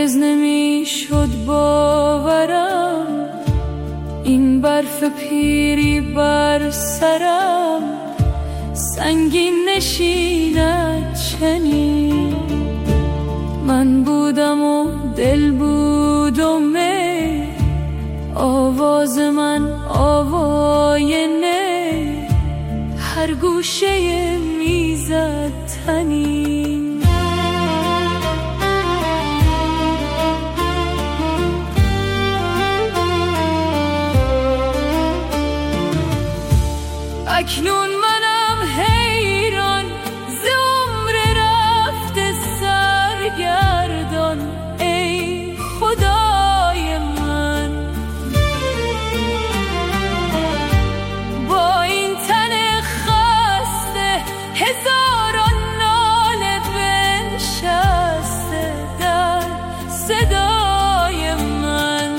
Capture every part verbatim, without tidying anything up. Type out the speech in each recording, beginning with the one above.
هرگز نمیشد باورم این برف پیری بر سرم سنگین نشیند چنین. من بودم و دل بود و می، آواز من آواینه، هر گوشه میزد تنین. اکنون منم حیران ز عمر رفته سرگردان، ای خدای من با این تن خسته هزاران ناله بنشسته در صدای من.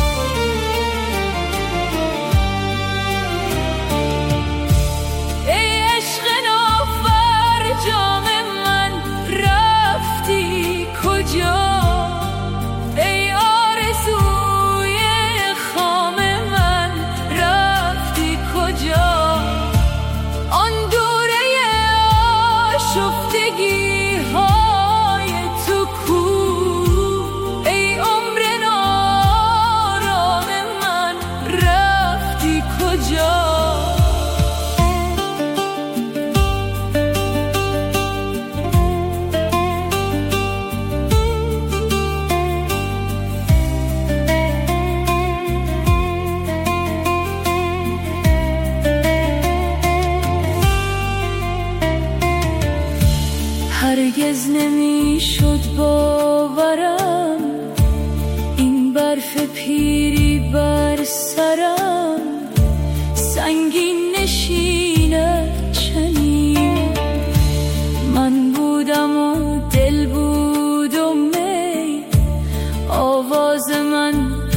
هرگز نمیشد باورم این برف پیری بر سرم سنگین نشیند چنین. من بودم و دل بود و می، آواز من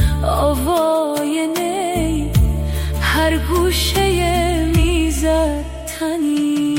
آواینه، هر گوشه میزد تنین.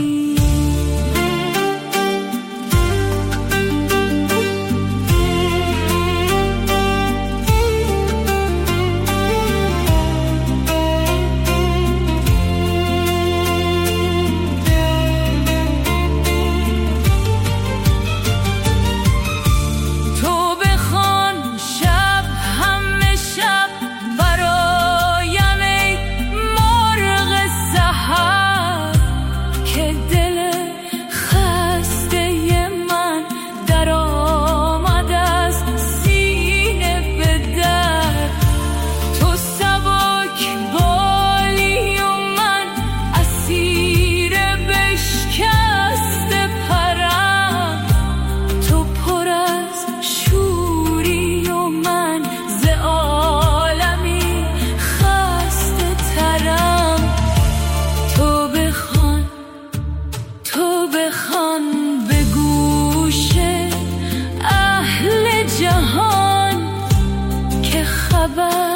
خبر